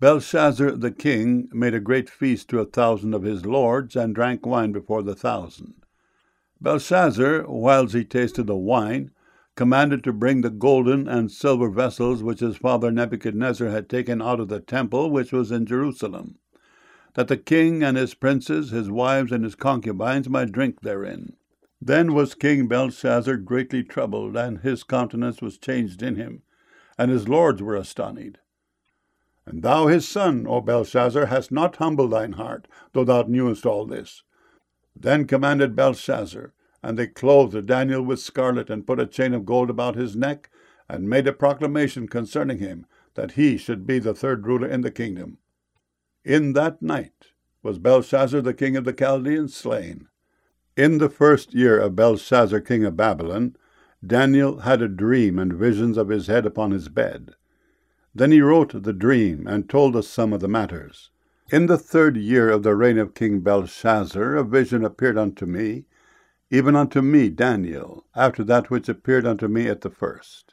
Belshazzar the king made a great feast to 1,000 of his lords, and drank wine before the 1,000. Belshazzar, whiles he tasted the wine, commanded to bring the golden and silver vessels which his father Nebuchadnezzar had taken out of the temple which was in Jerusalem, that the king and his princes, his wives, and his concubines might drink therein. Then was King Belshazzar greatly troubled, and his countenance was changed in him, and his lords were astonied. And thou his son, O Belshazzar, hast not humbled thine heart, though thou knewest all this. Then commanded Belshazzar, and they clothed Daniel with scarlet, and put a chain of gold about his neck, and made a proclamation concerning him, that he should be the third ruler in the kingdom. In that night was Belshazzar the king of the Chaldeans slain. In the 1st year of Belshazzar king of Babylon, Daniel had a dream and visions of his head upon his bed. Then he wrote the dream, and told us some of the matters. In the 3rd year of the reign of King Belshazzar, a vision appeared unto me, even unto me, Daniel, after that which appeared unto me at the first.